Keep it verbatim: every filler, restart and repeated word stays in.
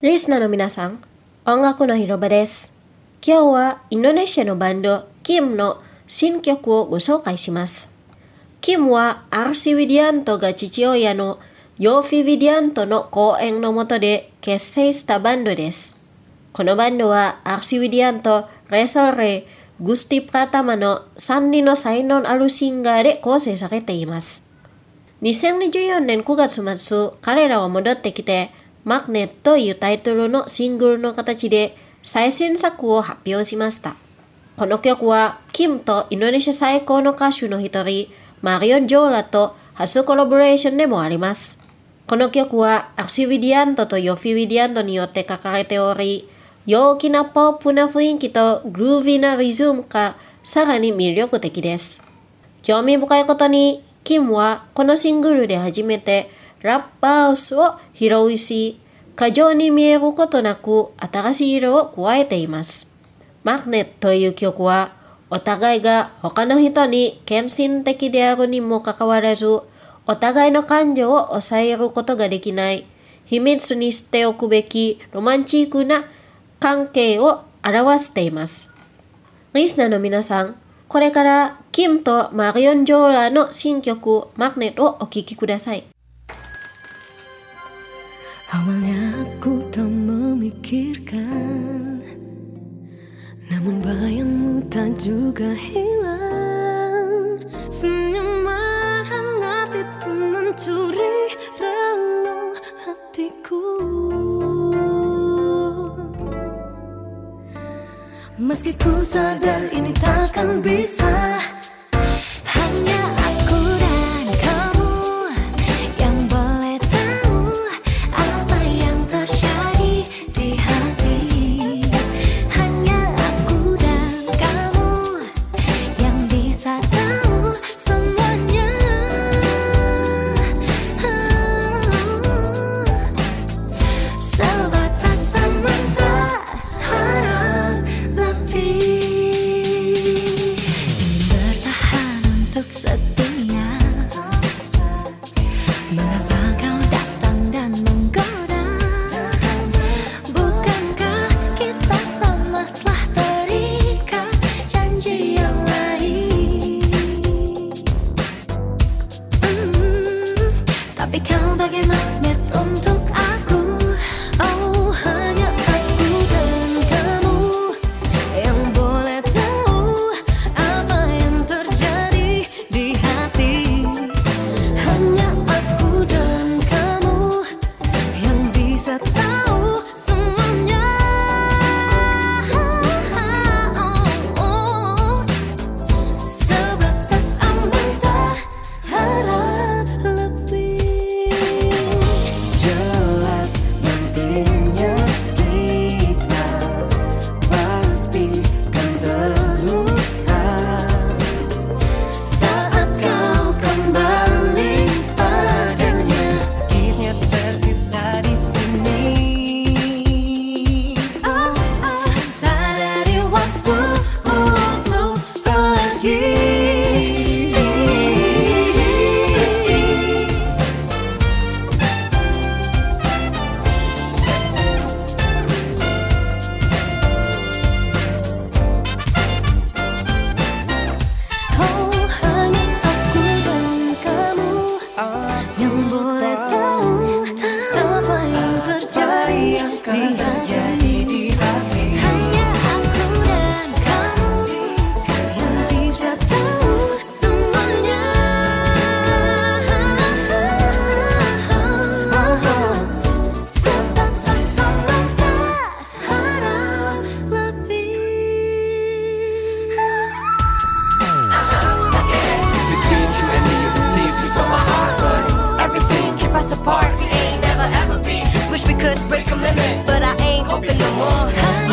リスナーの皆さん、音楽の広場です。今日はインドネシアのバンド Kim の新曲をご紹介します。Kim は アールシー ウィディアントが父親のヨーフィ・ウィディアントの講演の下で結成したバンドです。このバンドは アールシー ウィディアント、レサルレイ、グスティ・プラタマのさんにんの才能あるシンガーで構成されています。にせんにじゅうよねんくがつ末、彼らは戻ってきて、マグネットというタイトルのシングルの形で最新作を発表しました。この曲は、キムとインドネシア最高の歌手の一人、マリオン・ジョーラと初コラボレーションでもあります。この曲は、アクシ・ウィディアントとヨフィ・ウィディアントによって書かれており、陽気なポップな雰囲気とグルービーなリズムがさらに魅力的です。興味深いことに、キムはこのシングルで初めてラップハウスを披露し、過剰に見えることなく新しい色を加えています。マグネットという曲は、お互いが他の人に献身的であるにもかかわらず、お互いの感情を抑えることができない、秘密にしておくべきロマンチックな関係を表しています。リスナーの皆さん、これからキムとマリオン・ジョーラの新曲マグネットをお聴きください。 Awalnya aku tak memikirkan, namun bayangmu tak juga hilang. Senyuman hangat itu mencuri relung hatiku. Meski ku sadar ini takkan bisa, hanya aku dan kamu yang boleh tahu apa yang terjadi di hati. Hanya aku dan kamu yang bisa tahu semuanya. Sebatas sementara harap lebih, bertahan untuk setia. Mengapa kau datang dan menggoda? Bukankah kita sama telah terikat janji yang lain? Hmm, tapi kau bagai magnet untuk aku. Oh, hanya aku dan kamu yang boleh tahu apa yang terjadi di hati. Hanya aku dan kamu yang bisa tahu semuanya. Sebatas sementara harap lebih. Jelas nantinya kita pasti kan terluka Saat kau kembali padanya, sakitnya tersisa di sini. sadari waktu untuk pergi. Oh, hanya aku dan kamu yang boleh tahu apa yang terjadi di hati. Hanya aku dan kamu yang bisa tahu semuanya. Sebatas sementara harap lebih. Between you and me, you can see if you saw my heart, but everything keep us apart. We ain't never ever be. Wish we could break a limit, but I ain't hoping no more.